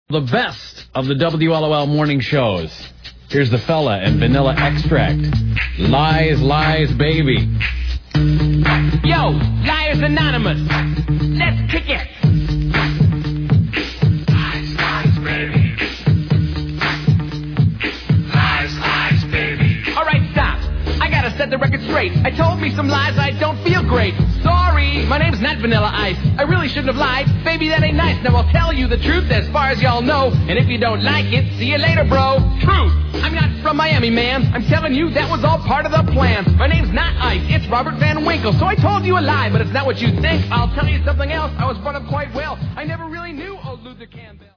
The best of the WLOL morning shows. Here's the fella and Vanilla Extract. Lies, lies, baby. Yo, Liars Anonymous. Let's kick it. Lies, lies, baby. Lies, lies, baby. All right, stop. I gotta set the record straight. I told me some lies, I don't feel great. Sorry, my name's not Vanilla Ice. I really shouldn't have lied. Baby, that ain't nice. Now I'll tell you the truth as far as y'all know. And if you don't like it, see you later, bro. Truth. I'm not from Miami, man. I'm telling you, that was all part of the plan. My name's not Ice, it's Robert Van Winkle. So I told you a lie, but it's not what you think. I'll tell you something else. I was brought up quite well. I never really knew old Luther Campbell.